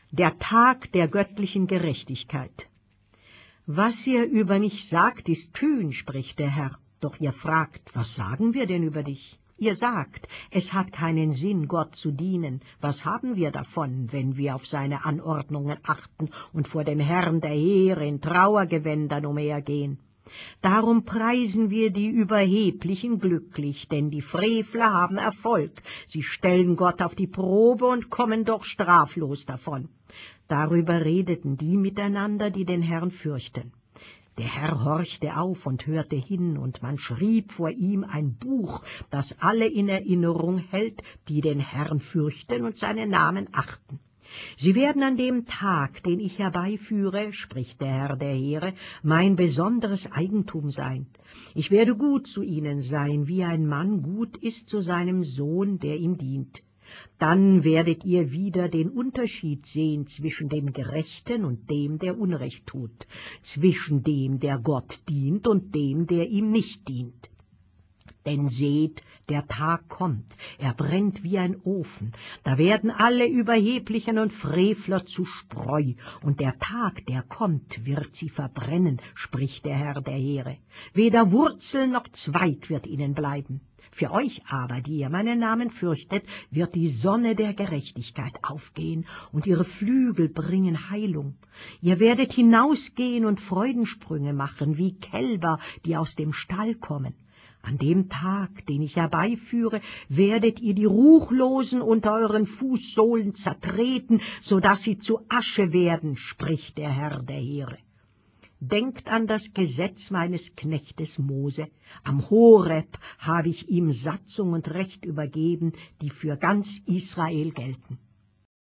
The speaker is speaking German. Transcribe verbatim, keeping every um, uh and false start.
Der Tag der göttlichen Gerechtigkeit. Was ihr über mich sagt, ist kühn, spricht der Herr. Doch ihr fragt, was sagen wir denn über dich? Ihr sagt, es hat keinen Sinn, Gott zu dienen. Was haben wir davon, wenn wir auf seine Anordnungen achten und vor dem Herrn der Heere in Trauergewändern umhergehen? Darum preisen wir die Überheblichen glücklich, denn die Frevler haben Erfolg. Sie stellen Gott auf die Probe und kommen doch straflos davon. Darüber redeten die miteinander, die den Herrn fürchten. Der Herr horchte auf und hörte hin, und man schrieb vor ihm ein Buch, das alle in Erinnerung hält, die den Herrn fürchten und seinen Namen achten. Sie werden an dem Tag, den ich herbeiführe, spricht der Herr der Heere, mein besonderes Eigentum sein. Ich werde gut zu ihnen sein, wie ein Mann gut ist zu seinem Sohn, der ihm dient. Dann werdet ihr wieder den Unterschied sehen zwischen dem Gerechten und dem, der Unrecht tut, zwischen dem, der Gott dient, und dem, der ihm nicht dient. Denn seht, der Tag kommt, er brennt wie ein Ofen, da werden alle Überheblichen und Frevler zu Spreu, und der Tag, der kommt, wird sie verbrennen, spricht der Herr der Heere. Weder Wurzel noch Zweig wird ihnen bleiben. Für euch aber, die ihr meinen Namen fürchtet, wird die Sonne der Gerechtigkeit aufgehen, und ihre Flügel bringen Heilung. Ihr werdet hinausgehen und Freudensprünge machen, wie Kälber, die aus dem Stall kommen. An dem Tag, den ich herbeiführe, werdet ihr die Ruchlosen unter euren Fußsohlen zertreten, so dass sie zu Asche werden, spricht der Herr der Heere. Denkt an das Gesetz meines Knechtes Mose. Am Horeb habe ich ihm Satzung und Recht übergeben, die für ganz Israel gelten.